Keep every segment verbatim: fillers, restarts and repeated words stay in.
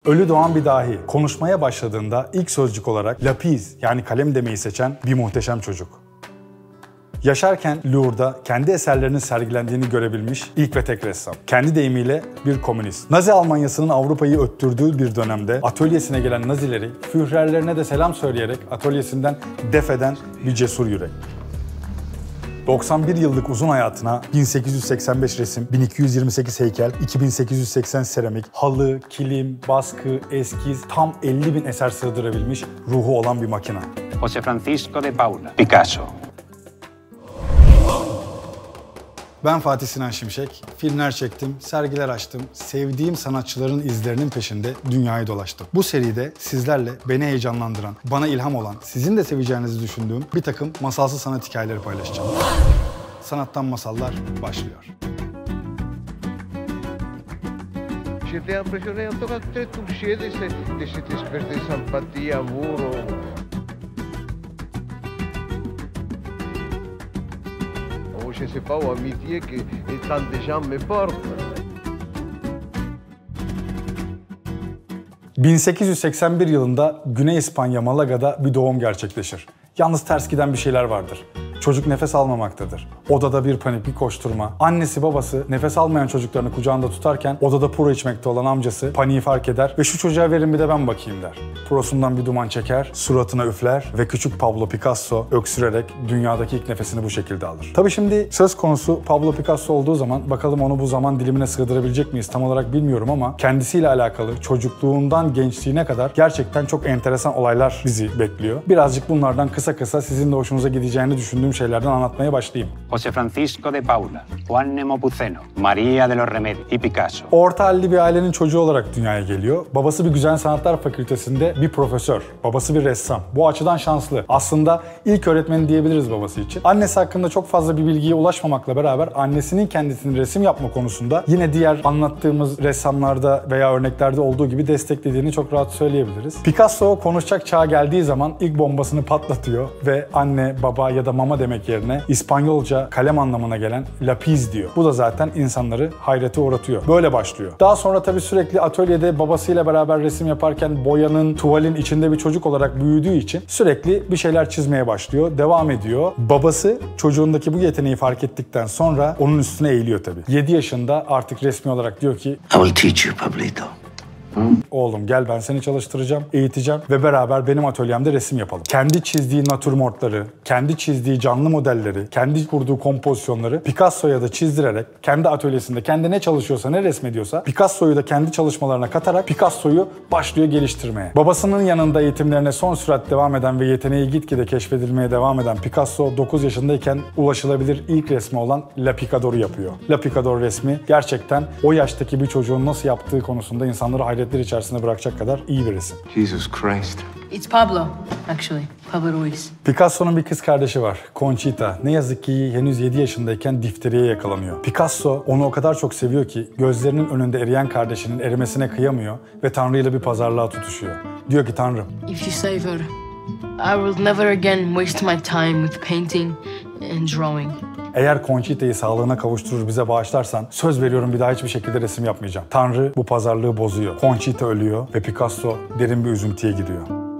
Ölü doğan bir dahi konuşmaya başladığında ilk sözcük olarak lapis yani kalem demeyi seçen bir muhteşem çocuk. Yaşarken Louvre'da kendi eserlerinin sergilendiğini görebilmiş ilk ve tek ressam. Kendi deyimiyle bir komünist. Nazi Almanyası'nın Avrupa'yı öttürdüğü bir dönemde atölyesine gelen Nazileri Führerlerine de selam söyleyerek atölyesinden def eden bir cesur yürek. doksan bir yıllık uzun hayatına bin sekiz yüz seksen beş resim, bin iki yüz yirmi sekiz heykel, iki bin sekiz yüz seksen seramik, halı, kilim, baskı, eskiz, tam elli bin eser sığdırabilmiş ruhu olan bir makina. José Francisco de Paula, Picasso. Ben Fatih Sinan Şimşek, filmler çektim, sergiler açtım, sevdiğim sanatçıların izlerinin peşinde dünyayı dolaştım. Bu seride sizlerle beni heyecanlandıran, bana ilham olan, sizin de seveceğinizi düşündüğüm bir takım masalsı sanat hikayeleri paylaşacağım. Sanattan Masallar başlıyor. Siete impresionati, hanno toccato tre touché de cette espèce de sympathie, amour. Je ne sais pas, ou amitié que tant de gens me portent. bin sekiz yüz seksen bir yılında Güney İspanya Malaga'da bir doğum gerçekleşir. Yalnız ters giden bir şeyler vardır. Çocuk nefes almamaktadır. Odada bir panik, bir koşturma. Annesi babası nefes almayan çocuklarını kucağında tutarken odada puro içmekte olan amcası paniği fark eder ve şu çocuğa verin bir de ben bakayım der. Purosundan bir duman çeker, suratına üfler ve küçük Pablo Picasso öksürerek dünyadaki ilk nefesini bu şekilde alır. Tabii şimdi söz konusu Pablo Picasso olduğu zaman bakalım onu bu zaman dilimine sığdırabilecek miyiz tam olarak bilmiyorum ama kendisiyle alakalı çocukluğundan gençliğine kadar gerçekten çok enteresan olaylar bizi bekliyor. Birazcık bunlardan kısa kısa sizin de hoşunuza gideceğini düşündüğüm şeylerden anlatmaya başlayayım. José Francisco de Paula, Juan Nepomuceno, María de los Remedios y Picasso. Orta halli bir ailenin çocuğu olarak dünyaya geliyor. Babası bir Güzel Sanatlar Fakültesi'nde bir profesör. Babası bir ressam. Bu açıdan şanslı. Aslında ilk öğretmeni diyebiliriz babası için. Annesi hakkında çok fazla bir bilgiye ulaşmamakla beraber annesinin kendisini resim yapma konusunda yine diğer anlattığımız ressamlarda veya örneklerde olduğu gibi desteklediğini çok rahat söyleyebiliriz. Picasso konuşacak çağa geldiği zaman ilk bombasını patlatıyor ve anne, baba ya da mama demek yerine İspanyolca kalem anlamına gelen lapis diyor. Bu da zaten insanları hayrete uğratıyor. Böyle başlıyor. Daha sonra tabii sürekli atölyede babasıyla beraber resim yaparken boyanın, tuvalin içinde bir çocuk olarak büyüdüğü için sürekli bir şeyler çizmeye başlıyor. Devam ediyor. Babası çocuğundaki bu yeteneği fark ettikten sonra onun üstüne eğiliyor tabii. yedi yaşında artık resmi olarak diyor ki I will teach you, Pablito. oğlum gel ben seni çalıştıracağım, eğiteceğim ve beraber benim atölyemde resim yapalım. Kendi çizdiği natürmortları, kendi çizdiği canlı modelleri, kendi kurduğu kompozisyonları Picasso'ya da çizdirerek kendi atölyesinde kendi ne çalışıyorsa, ne resmediyorsa Picasso'yu da kendi çalışmalarına katarak Picasso'yu başlıyor geliştirmeye. Babasının yanında eğitimlerine son sürat devam eden ve yeteneği gitgide keşfedilmeye devam eden Picasso dokuz yaşındayken ulaşılabilir ilk resmi olan La Picador'u yapıyor. La Picador resmi gerçekten o yaştaki bir çocuğun nasıl yaptığı konusunda insanları hayret içerisinde bırakacak kadar iyi bir resim. Jesus Christ. It's Pablo, actually. Pablo Ruiz. Picasso'nun bir kız kardeşi var, Conchita. Ne yazık ki henüz yedi yaşındayken difteriye yakalanıyor. Picasso onu o kadar çok seviyor ki gözlerinin önünde eriyen kardeşinin erimesine kıyamıyor ve Tanrı ile bir pazarlığa tutuşuyor. Diyor ki Tanrım, If you save her, I will never again waste my time with painting and drawing. eğer Conchita'yı sağlığına kavuşturur bize bağışlarsan söz veriyorum bir daha hiçbir şekilde resim yapmayacağım. Tanrı bu pazarlığı bozuyor. Conchita ölüyor ve Picasso derin bir üzüntüye giriyor.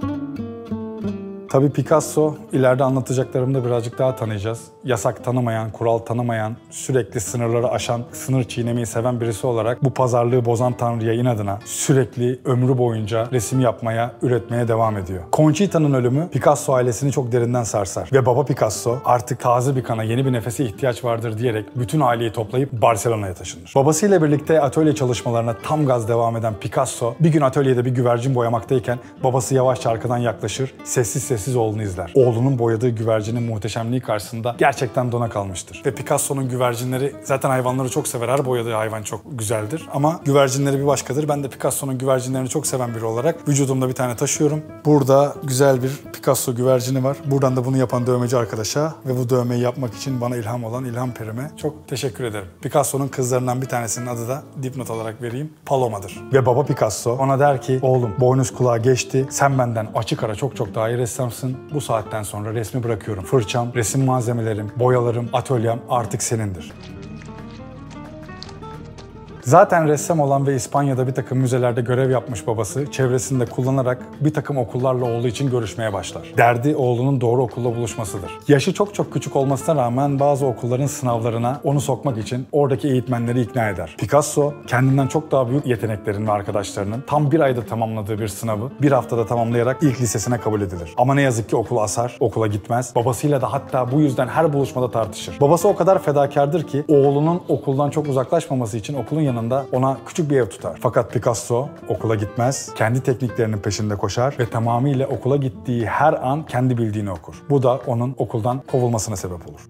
Tabii Picasso, ileride anlatacaklarımda birazcık daha tanıyacağız. Yasak tanımayan, kural tanımayan, sürekli sınırları aşan, sınır çiğnemeyi seven birisi olarak bu pazarlığı bozan Tanrı'ya inadına sürekli ömrü boyunca resim yapmaya, üretmeye devam ediyor. Conchita'nın ölümü Picasso ailesini çok derinden sarsar. Ve baba Picasso artık taze bir kana, yeni bir nefese ihtiyaç vardır diyerek bütün aileyi toplayıp Barcelona'ya taşınır. Babasıyla birlikte atölye çalışmalarına tam gaz devam eden Picasso, bir gün atölyede bir güvercin boyamaktayken babası yavaşça arkadan yaklaşır, sessiz sessiz oğlunu izler. Oğlunun boyadığı güvercinin muhteşemliği karşısında gerçekten dona kalmıştır. Ve Picasso'nun güvercinleri, zaten hayvanları çok sever, her boyadığı hayvan çok güzeldir. Ama güvercinleri bir başkadır. Ben de Picasso'nun güvercinlerini çok seven biri olarak vücudumda bir tane taşıyorum. Burada güzel bir Picasso güvercini var. Buradan da bunu yapan dövmeci arkadaşa ve bu dövmeyi yapmak için bana ilham olan İlham Perim'e çok teşekkür ederim. Picasso'nun kızlarından bir tanesinin adı da dipnot olarak vereyim, Paloma'dır. Ve baba Picasso ona der ki, oğlum boynuz kulağa geçti, sen benden açık ara çok çok daha iyi ressamsın. Bu saatten sonra resmi bırakıyorum. Fırçam, resim malzemelerim, boyalarım, atölyem artık senindir. Zaten ressam olan ve İspanya'da bir takım müzelerde görev yapmış babası, çevresinde kullanarak bir takım okullarla oğlu için görüşmeye başlar. Derdi oğlunun doğru okulla buluşmasıdır. Yaşı çok çok küçük olmasına rağmen bazı okulların sınavlarına onu sokmak için oradaki eğitmenleri ikna eder. Picasso kendinden çok daha büyük yeteneklerin ve arkadaşlarının tam bir ayda tamamladığı bir sınavı bir haftada tamamlayarak ilk lisesine kabul edilir. Ama ne yazık ki okul asar, okula gitmez. Babasıyla da hatta bu yüzden her buluşmada tartışır. Babası o kadar fedakardır ki oğlunun okuldan çok uzaklaşmaması için okulun yanında ona küçük bir ev tutar. Fakat Picasso okula gitmez, kendi tekniklerinin peşinde koşar ve tamamıyla okula gittiği her an kendi bildiğini okur. Bu da onun okuldan kovulmasına sebep olur.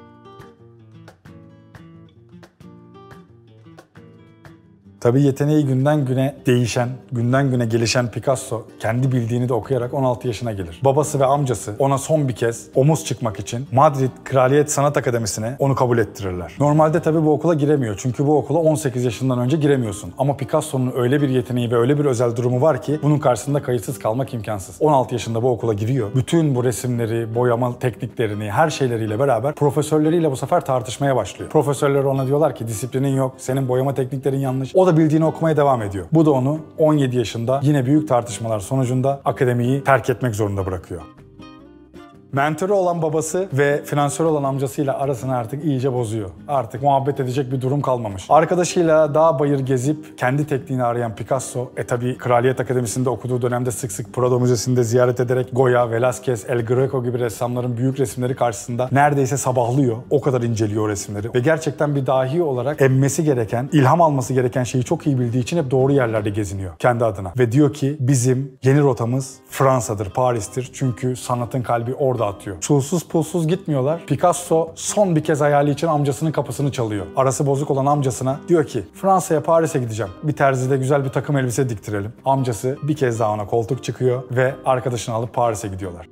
Tabii yeteneği günden güne değişen, günden güne gelişen Picasso kendi bildiğini de okuyarak on altı yaşına gelir. Babası ve amcası ona son bir kez omuz çıkmak için Madrid Kraliyet Sanat Akademisi'ne onu kabul ettirirler. Normalde tabii bu okula giremiyor çünkü bu okula on sekiz yaşından önce giremiyorsun. Ama Picasso'nun öyle bir yeteneği ve öyle bir özel durumu var ki bunun karşısında kayıtsız kalmak imkansız. on altı yaşında bu okula giriyor. Bütün bu resimleri, boyama tekniklerini, her şeyleriyle beraber profesörleriyle bu sefer tartışmaya başlıyor. Profesörler ona diyorlar ki disiplinin yok, senin boyama tekniklerin yanlış. O da bildiğini okumaya devam ediyor. Bu da onu on yedi yaşında yine büyük tartışmalar sonucunda akademiyi terk etmek zorunda bırakıyor. Mentörü olan babası ve finansör olan amcasıyla arasını artık iyice bozuyor. Artık muhabbet edecek bir durum kalmamış. Arkadaşıyla dağ bayır gezip kendi tekniğini arayan Picasso, e tabi Kraliyet Akademisi'nde okuduğu dönemde sık sık Prado Müzesi'nde ziyaret ederek Goya, Velázquez, El Greco gibi ressamların büyük resimleri karşısında neredeyse sabahlıyor. O kadar inceliyor o resimleri. Ve gerçekten bir dahi olarak emmesi gereken, ilham alması gereken şeyi çok iyi bildiği için hep doğru yerlerde geziniyor kendi adına. Ve diyor ki bizim yeni rotamız Fransa'dır, Paris'tir. Çünkü sanatın kalbi orada atıyor. Çulsuz pulsuz gitmiyorlar. Picasso son bir kez hayali için amcasının kapısını çalıyor. Arası bozuk olan amcasına diyor ki Fransa'ya, Paris'e gideceğim. Bir terzide güzel bir takım elbise diktirelim. Amcası bir kez daha ona koltuk çıkıyor ve arkadaşını alıp Paris'e gidiyorlar.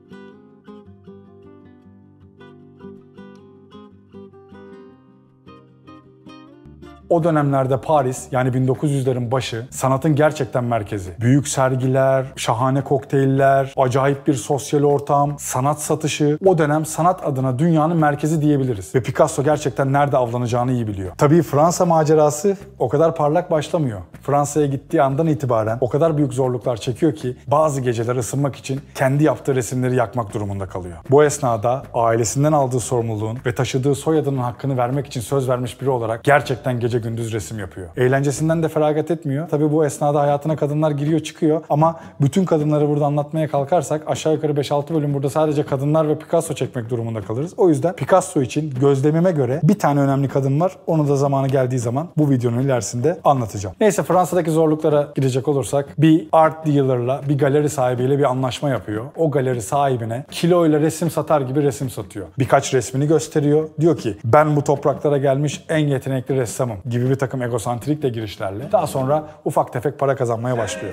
O dönemlerde Paris, yani bin dokuz yüzlerin başı, sanatın gerçekten merkezi. Büyük sergiler, şahane kokteyller, acayip bir sosyal ortam, sanat satışı. O dönem sanat adına dünyanın merkezi diyebiliriz. Ve Picasso gerçekten nerede avlanacağını iyi biliyor. Tabii Fransa macerası o kadar parlak başlamıyor. Fransa'ya gittiği andan itibaren o kadar büyük zorluklar çekiyor ki bazı geceler ısınmak için kendi yaptığı resimleri yakmak durumunda kalıyor. Bu esnada ailesinden aldığı sorumluluğun ve taşıdığı soyadının hakkını vermek için söz vermiş biri olarak gerçekten gece gündüz resim yapıyor. Eğlencesinden de feragat etmiyor. Tabii bu esnada hayatına kadınlar giriyor çıkıyor ama bütün kadınları burada anlatmaya kalkarsak aşağı yukarı beş altı bölüm burada sadece kadınlar ve Picasso çekmek durumunda kalırız. O yüzden Picasso için gözlemime göre bir tane önemli kadın var. Onu da zamanı geldiği zaman bu videonun ilerisinde anlatacağım. Neyse, Fransa'daki zorluklara girecek olursak bir art dealer'la, bir galeri sahibiyle bir anlaşma yapıyor. O galeri sahibine kiloyla resim satar gibi resim satıyor. Birkaç resmini gösteriyor. Diyor ki ben bu topraklara gelmiş en yetenekli ressamım gibi bir takım egosantrik de girişlerle daha sonra ufak tefek para kazanmaya başlıyor.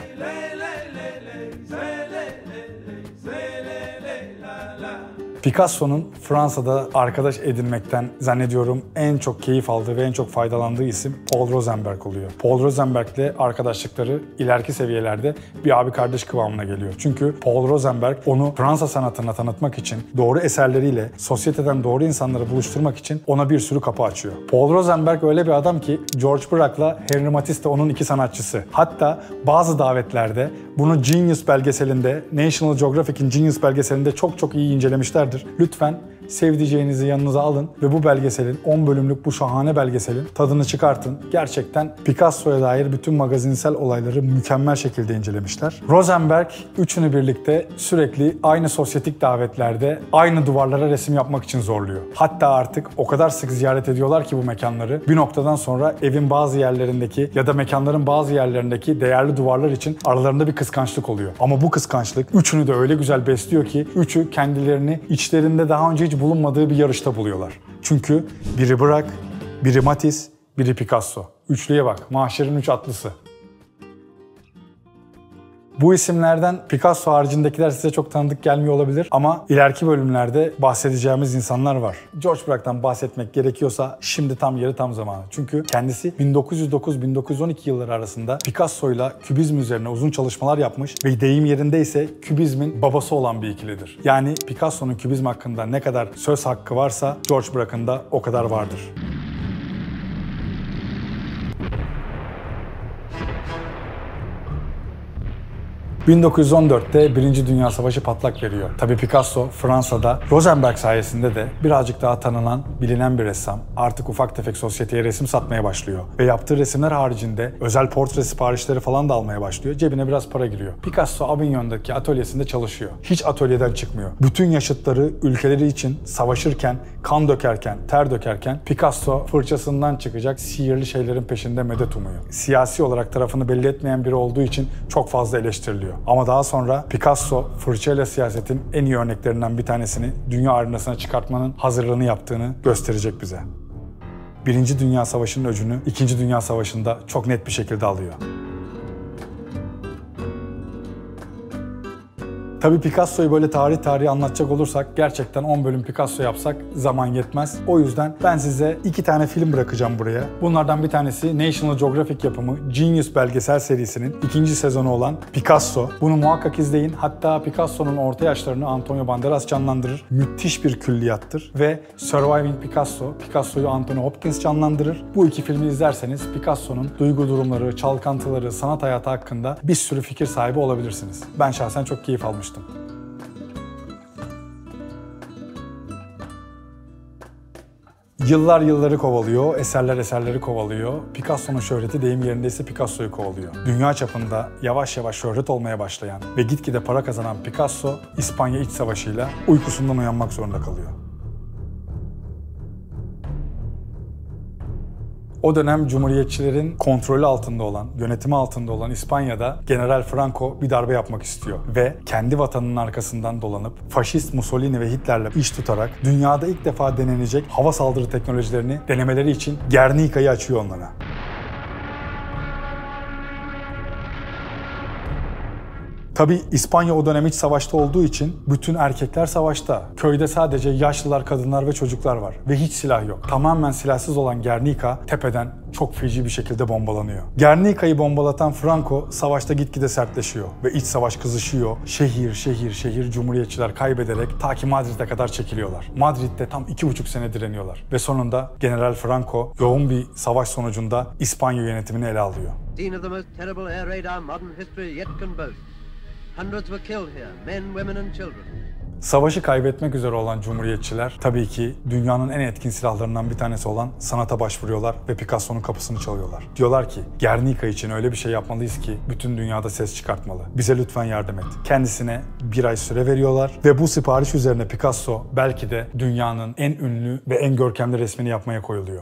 Picasso'nun Fransa'da arkadaş edinmekten zannediyorum en çok keyif aldığı ve en çok faydalandığı isim Paul Rosenberg oluyor. Paul Rosenberg'le arkadaşlıkları ileriki seviyelerde bir abi kardeş kıvamına geliyor. Çünkü Paul Rosenberg onu Fransa sanatına tanıtmak için, doğru eserleriyle sosyeteden doğru insanları buluşturmak için ona bir sürü kapı açıyor. Paul Rosenberg öyle bir adam ki George Braque'la Henri Matisse de onun iki sanatçısı. Hatta bazı davetlerde bunu Genius belgeselinde, National Geographic'in Genius belgeselinde çok çok iyi incelemişlerdir. Lütfen sevdiceğinizi yanınıza alın ve bu belgeselin, on bölümlük bu şahane belgeselin tadını çıkartın. Gerçekten Picasso'ya dair bütün magazinsel olayları mükemmel şekilde incelemişler. Rosenberg üçünü birlikte sürekli aynı sosyetik davetlerde aynı duvarlara resim yapmak için zorluyor. Hatta artık o kadar sık ziyaret ediyorlar ki bu mekanları, bir noktadan sonra evin bazı yerlerindeki ya da mekanların bazı yerlerindeki değerli duvarlar için aralarında bir kıskançlık oluyor. Ama bu kıskançlık üçünü de öyle güzel besliyor ki üçü kendilerini içlerinde daha önce hiç bulunmadığı bir yarışta buluyorlar. Çünkü biri Braque, biri Matisse, biri Picasso. Üçlüye bak, mahşerin üç atlısı. Bu isimlerden Picasso haricindekiler size çok tanıdık gelmiyor olabilir ama ileriki bölümlerde bahsedeceğimiz insanlar var. George Braque'dan bahsetmek gerekiyorsa şimdi tam yeri tam zamanı. Çünkü kendisi bin dokuz yüz dokuz bin dokuz yüz on iki yılları arasında Picasso'yla kübizm üzerine uzun çalışmalar yapmış ve deyim yerindeyse kübizmin babası olan bir ikilidir. Yani Picasso'nun kübizm hakkında ne kadar söz hakkı varsa George Braque'ın da o kadar vardır. bin dokuz yüz on dörtte Birinci Dünya Savaşı patlak veriyor. Tabii Picasso Fransa'da Rosenberg sayesinde de birazcık daha tanınan, bilinen bir ressam. Artık ufak tefek sosyeteye resim satmaya başlıyor. Ve yaptığı resimler haricinde özel portre siparişleri falan da almaya başlıyor. Cebine biraz para giriyor. Picasso Avignon'daki atölyesinde çalışıyor. Hiç atölyeden çıkmıyor. Bütün yaşıtları ülkeleri için savaşırken, kan dökerken, ter dökerken Picasso fırçasından çıkacak sihirli şeylerin peşinde medet umuyor. Siyasi olarak tarafını belli etmeyen biri olduğu için çok fazla eleştiriliyor. Ama daha sonra Picasso fırçayla siyasetin en iyi örneklerinden bir tanesini dünya arenasına çıkartmanın hazırlığını yaptığını gösterecek bize. Birinci Dünya Savaşı'nın öcünü İkinci Dünya Savaşı'nda çok net bir şekilde alıyor. Tabii Picasso'yu böyle tarih tarih anlatacak olursak gerçekten on bölüm Picasso yapsak zaman yetmez. O yüzden ben size iki tane film bırakacağım buraya. Bunlardan bir tanesi National Geographic yapımı Genius belgesel serisinin ikinci sezonu olan Picasso. Bunu muhakkak izleyin. Hatta Picasso'nun orta yaşlarını Antonio Banderas canlandırır. Müthiş bir külliyattır. Ve Surviving Picasso, Picasso'yu Anthony Hopkins canlandırır. Bu iki filmi izlerseniz Picasso'nun duygu durumları, çalkantıları, sanat hayatı hakkında bir sürü fikir sahibi olabilirsiniz. Ben şahsen çok keyif almıştım. Yıllar yılları kovalıyor, eserler eserleri kovalıyor. Picasso'nun şöhreti deyim yerindeyse Picasso'yu kovalıyor. Dünya çapında yavaş yavaş şöhret olmaya başlayan ve gitgide para kazanan Picasso, İspanya İç Savaşı'yla uykusundan uyanmak zorunda kalıyor. O dönem Cumhuriyetçilerin kontrolü altında olan, yönetimi altında olan İspanya'da General Franco bir darbe yapmak istiyor. Ve kendi vatanının arkasından dolanıp faşist Mussolini ve Hitler'le iş tutarak dünyada ilk defa denenecek hava saldırı teknolojilerini denemeleri için Guernica'yı açıyor onlara. Tabii İspanya o dönem iç savaşta olduğu için bütün erkekler savaşta. Köyde sadece yaşlılar, kadınlar ve çocuklar var. Ve hiç silah yok. Tamamen silahsız olan Guernica tepeden çok feci bir şekilde bombalanıyor. Guernica'yı bombalatan Franco savaşta gitgide sertleşiyor. Ve iç savaş kızışıyor. Şehir, şehir, şehir Cumhuriyetçiler kaybederek ta ki Madrid'e kadar çekiliyorlar. Madrid'de tam iki buçuk sene direniyorlar. Ve sonunda General Franco yoğun bir savaş sonucunda İspanya yönetimini ele alıyor. Scene of the most terrible air raid our modern history yet can boast. Hundreds were killed here, men, women and children. Savaşı kaybetmek üzere olan Cumhuriyetçiler tabii ki dünyanın en etkin silahlarından bir tanesi olan sanata başvuruyorlar ve Picasso'nun kapısını çalıyorlar. Diyorlar ki Guernica için öyle bir şey yapmalıyız ki bütün dünyada ses çıkartmalı. Bize lütfen yardım et. Kendisine bir ay süre veriyorlar ve bu sipariş üzerine Picasso belki de dünyanın en ünlü ve en görkemli resmini yapmaya koyuluyor.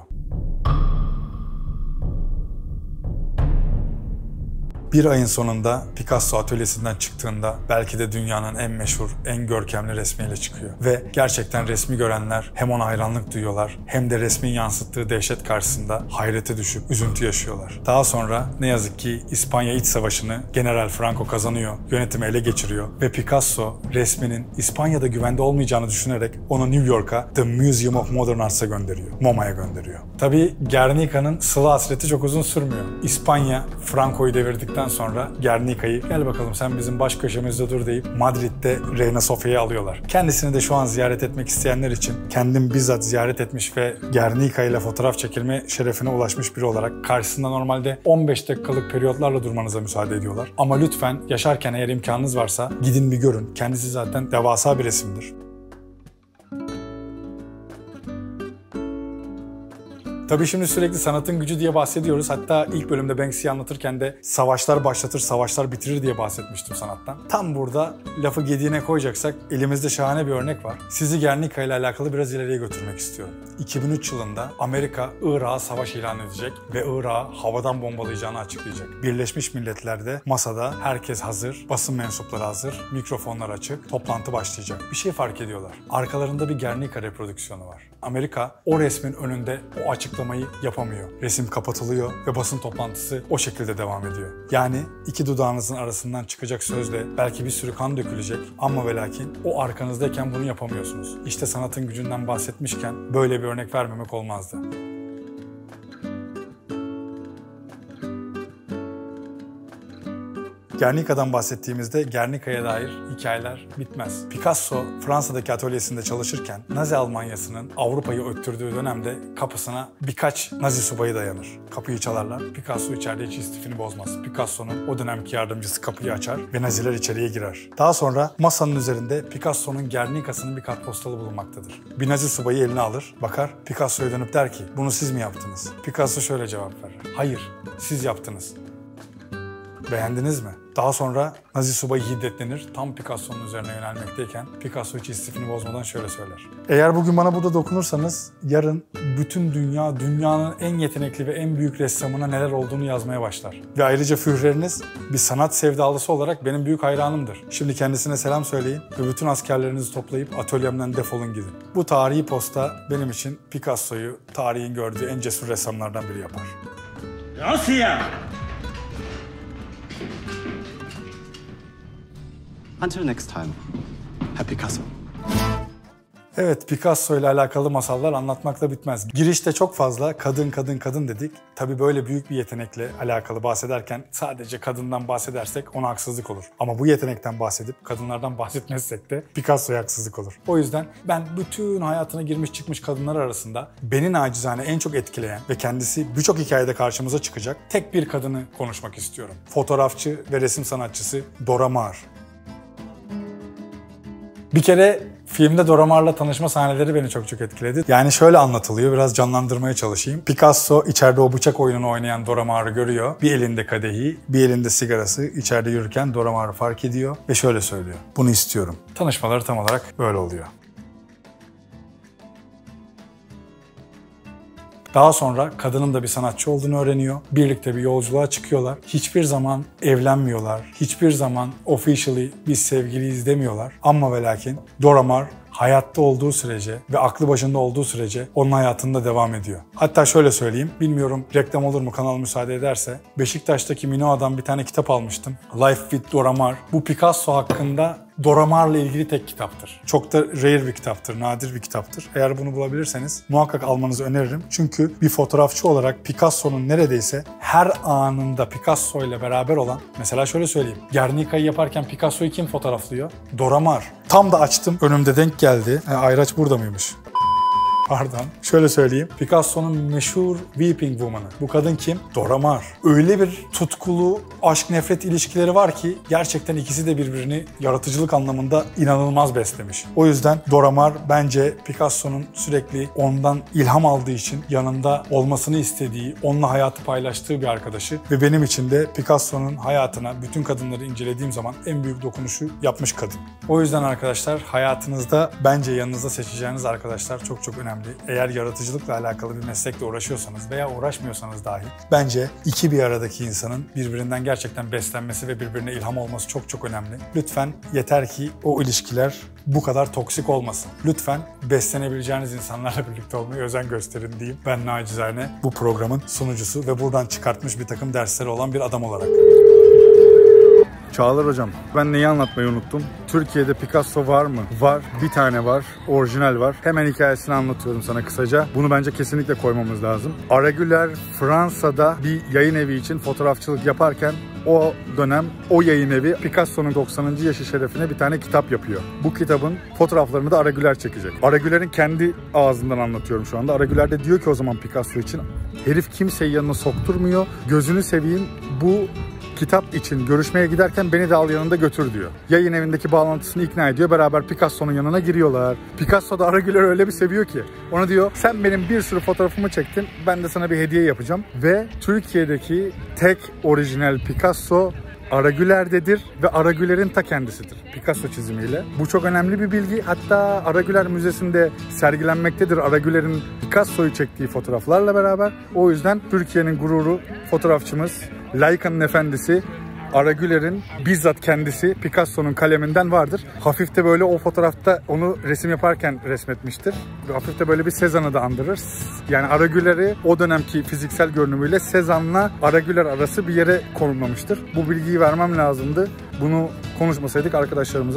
Bir ayın sonunda Picasso atölyesinden çıktığında belki de dünyanın en meşhur, en görkemli resmiyle çıkıyor. Ve gerçekten resmi görenler hem ona hayranlık duyuyorlar hem de resmin yansıttığı dehşet karşısında hayrete düşüp üzüntü yaşıyorlar. Daha sonra ne yazık ki İspanya İç Savaşı'nı General Franco kazanıyor, yönetimi ele geçiriyor ve Picasso resminin İspanya'da güvende olmayacağını düşünerek onu New York'a The Museum of Modern Arts'a gönderiyor, MoMA'ya gönderiyor. Tabii Guernica'nın sıla hasreti çok uzun sürmüyor. İspanya Franco'yu devirdikten sonra Guernica'yı gel bakalım sen bizim baş köşemizde dur deyip Madrid'de Reina Sofia'yı alıyorlar. Kendisini de şu an ziyaret etmek isteyenler için kendim bizzat ziyaret etmiş ve Guernica ile fotoğraf çekilme şerefine ulaşmış biri olarak karşısında normalde on beş dakikalık periyotlarla durmanıza müsaade ediyorlar. Ama lütfen yaşarken eğer imkanınız varsa gidin bir görün. Kendisi zaten devasa bir resimdir. Tabii şimdi sürekli sanatın gücü diye bahsediyoruz. Hatta ilk bölümde Banksy'yi anlatırken de savaşlar başlatır, savaşlar bitirir diye bahsetmiştim sanattan. Tam burada lafı gediğine koyacaksak elimizde şahane bir örnek var. Sizi Guernica ile alakalı biraz ileriye götürmek istiyorum. iki bin üç yılında Amerika Irak'a savaş ilan edecek ve Irak'ı havadan bombalayacağını açıklayacak. Birleşmiş Milletler'de masada herkes hazır, basın mensupları hazır, mikrofonlar açık, toplantı başlayacak. Bir şey fark ediyorlar. Arkalarında bir Guernica reprodüksiyonu var. Amerika o resmin önünde o açıklamayı yapamıyor. Resim kapatılıyor ve basın toplantısı o şekilde devam ediyor. Yani iki dudağınızın arasından çıkacak sözle belki bir sürü kan dökülecek ama ve lakin o arkanızdayken bunu yapamıyorsunuz. İşte sanatın gücünden bahsetmişken böyle bir örnek vermemek olmazdı. Guernica'dan bahsettiğimizde Guernica'ya dair hikayeler bitmez. Picasso Fransa'daki atölyesinde çalışırken Nazi Almanyası'nın Avrupa'yı öttürdüğü dönemde kapısına birkaç Nazi subayı dayanır. Kapıyı çalarlar. Picasso içeride hiç istifini bozmaz. Picasso'nun o dönemki yardımcısı kapıyı açar ve Naziler içeriye girer. Daha sonra masanın üzerinde Picasso'nun Guernica'sının bir kartpostalı bulunmaktadır. Bir Nazi subayı eline alır, bakar, Picasso'ya dönüp der ki, bunu siz mi yaptınız? Picasso şöyle cevap verir. Hayır, siz yaptınız. Beğendiniz mi? Daha sonra Nazi subayı hiddetlenir. Tam Picasso'nun üzerine yönelmekteyken Picasso hiç istifini bozmadan şöyle söyler. Eğer bugün bana burada dokunursanız yarın bütün dünya, dünyanın en yetenekli ve en büyük ressamına neler olduğunu yazmaya başlar. Ve ayrıca Führeriniz bir sanat sevdalısı olarak benim büyük hayranımdır. Şimdi kendisine selam söyleyin ve bütün askerlerinizi toplayıp atölyemden defolun gidin. Bu tarihi posta benim için Picasso'yu tarihin gördüğü en cesur ressamlardan biri yapar. Rusya! Until next time, Happy Picasso. Evet, Picasso ile alakalı masallar anlatmakla bitmez. Girişte çok fazla kadın kadın kadın dedik. Tabii böyle büyük bir yetenekle alakalı bahsederken sadece kadından bahsedersek ona haksızlık olur. Ama bu yetenekten bahsedip kadınlardan bahsetmezsek de Picasso'ya haksızlık olur. O yüzden ben bütün hayatına girmiş çıkmış kadınlar arasında beni nacizane en çok etkileyen ve kendisi birçok hikayede karşımıza çıkacak tek bir kadını konuşmak istiyorum. Fotoğrafçı ve resim sanatçısı Dora Maar. Bir kere filmde Dora Maar'la tanışma sahneleri beni çok çok etkiledi. Yani şöyle anlatılıyor, biraz canlandırmaya çalışayım. Picasso içeride o bıçak oyununu oynayan Dora Maar'ı görüyor. Bir elinde kadehi, bir elinde sigarası. İçeride yürürken Dora Maar'ı fark ediyor ve şöyle söylüyor. Bunu istiyorum. Tanışmaları tam olarak böyle oluyor. Daha sonra kadının da bir sanatçı olduğunu öğreniyor. Birlikte bir yolculuğa çıkıyorlar. Hiçbir zaman evlenmiyorlar. Hiçbir zaman officially biz sevgiliyiz demiyorlar. Ama ve lakin Dora Maar hayatta olduğu sürece ve aklı başında olduğu sürece onun hayatında devam ediyor. Hatta şöyle söyleyeyim, bilmiyorum reklam olur mu, kanal müsaade ederse. Beşiktaş'taki Minoa'dan bir tane kitap almıştım. Life with Dora Maar. Bu Picasso hakkında Dora Maar'la ilgili tek kitaptır. Çok da rare bir kitaptır, nadir bir kitaptır. Eğer bunu bulabilirseniz muhakkak almanızı öneririm. Çünkü bir fotoğrafçı olarak Picasso'nun neredeyse her anında Picasso ile beraber olan, mesela şöyle söyleyeyim. Guernica'yı yaparken Picasso'yu kim fotoğraflıyor? Dora Maar. Tam da açtım, önümde denk geldi. E, Ayraç burada mıymış? Pardon. Şöyle söyleyeyim. Picasso'nun meşhur Weeping Woman'ı. Bu kadın kim? Dora Maar. Öyle bir tutkulu aşk nefret ilişkileri var ki gerçekten ikisi de birbirini yaratıcılık anlamında inanılmaz beslemiş. O yüzden Dora Maar bence Picasso'nun sürekli ondan ilham aldığı için yanında olmasını istediği, onunla hayatı paylaştığı bir arkadaşı ve benim için de Picasso'nun hayatına bütün kadınları incelediğim zaman en büyük dokunuşu yapmış kadın. O yüzden arkadaşlar hayatınızda bence yanınızda seçeceğiniz arkadaşlar çok çok önemli. Eğer yaratıcılıkla alakalı bir meslekle uğraşıyorsanız veya uğraşmıyorsanız dahi bence iki bir aradaki insanın birbirinden gerçekten beslenmesi ve birbirine ilham olması çok çok önemli. Lütfen yeter ki o ilişkiler bu kadar toksik olmasın. Lütfen beslenebileceğiniz insanlarla birlikte olmaya özen gösterin diyeyim. Ben nacizane bu programın sunucusu ve buradan çıkartmış bir takım dersleri olan bir adam olarak. Çağlar hocam, ben neyi anlatmayı unuttum? Türkiye'de Picasso var mı? Var. Bir tane var. Orijinal var. Hemen hikayesini anlatıyorum sana kısaca. Bunu bence kesinlikle koymamız lazım. Araguler Fransa'da bir yayın evi için fotoğrafçılık yaparken o dönem o yayın evi Picasso'nun doksanıncı yaşı şerefine bir tane kitap yapıyor. Bu kitabın fotoğraflarını da Araguler çekecek. Araguler'in kendi ağzından anlatıyorum şu anda. Araguler de diyor ki o zaman Picasso için, herif kimseyi yanına sokturmuyor. Gözünü seveyim, bu kitap için görüşmeye giderken beni de al yanında götür diyor. Yayın evindeki bağlantısını ikna ediyor. Beraber Picasso'nun yanına giriyorlar. Picasso da Araguler'i öyle bir seviyor ki. Ona diyor sen benim bir sürü fotoğrafımı çektin. Ben de sana bir hediye yapacağım. Ve Türkiye'deki tek orijinal Picasso Araguler'dedir ve Araguler'in ta kendisidir. Picasso çizimiyle. Bu çok önemli bir bilgi. Hatta Araguler Müzesi'nde sergilenmektedir Araguler'in Picasso'yu çektiği fotoğraflarla beraber. O yüzden Türkiye'nin gururu fotoğrafçımız, Leica'nın efendisi Araguler'in bizzat kendisi Picasso'nun kaleminden vardır. Hafif de böyle o fotoğrafta onu resim yaparken resmetmiştir. Hafif de böyle bir Cézanne'ı da andırır. Yani Araguler'i o dönemki fiziksel görünümüyle Cézanne'la Araguler arası bir yere konumlamıştır. Bu bilgiyi vermem lazımdı. Bunu konuşmasaydık arkadaşlarımıza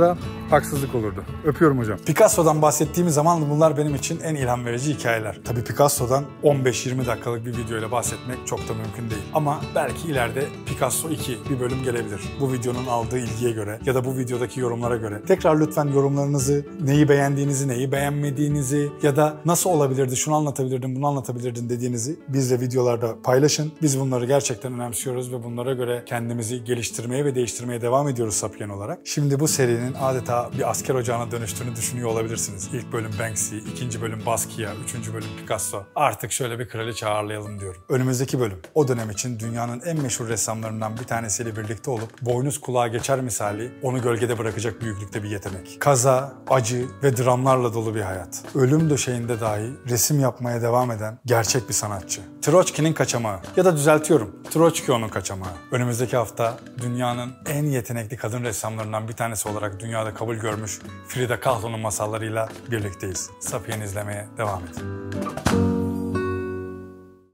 haksızlık olurdu. Öpüyorum hocam. Picasso'dan bahsettiğimiz zaman bunlar benim için en ilham verici hikayeler. Tabii Picasso'dan on beş yirmi dakikalık bir videoyla bahsetmek çok da mümkün değil. Ama belki ileride Picasso iki bir bölüm gelebilir. Bu videonun aldığı ilgiye göre ya da bu videodaki yorumlara göre. Tekrar lütfen yorumlarınızı, neyi beğendiğinizi, neyi beğenmediğinizi ya da nasıl olabilirdi, şunu anlatabilirdim, bunu anlatabilirdim dediğinizi bizle videolarda paylaşın. Biz bunları gerçekten önemsiyoruz ve bunlara göre kendimizi geliştirmeye ve değiştirmeye devam ediyoruz Sapyen olarak. Şimdi bu serinin adeta bir asker ocağına dönüştüğünü düşünüyor olabilirsiniz. İlk bölüm Banksy, ikinci bölüm Basquiat, üçüncü bölüm Picasso. Artık şöyle bir kraliçe ağırlayalım diyorum. Önümüzdeki bölüm o dönem için dünyanın en meşhur ressamlarından bir tanesiyle birlikte olup boynuz kulağa geçer misali onu gölgede bırakacak büyüklükte bir yetenek. Kaza, acı ve dramlarla dolu bir hayat. Ölüm döşeğinde dahi resim yapmaya devam eden gerçek bir sanatçı. Troçki'nin kaçamağı ya da düzeltiyorum, Troçkio'nun kaçamağı. Önümüzdeki hafta dünyanın en yetenekli kadın ressamlarından bir tanesi olarak dünyada kabul görmüş Frida Kahlo'nun masallarıyla birlikteyiz. Sapyen izlemeye devam edin.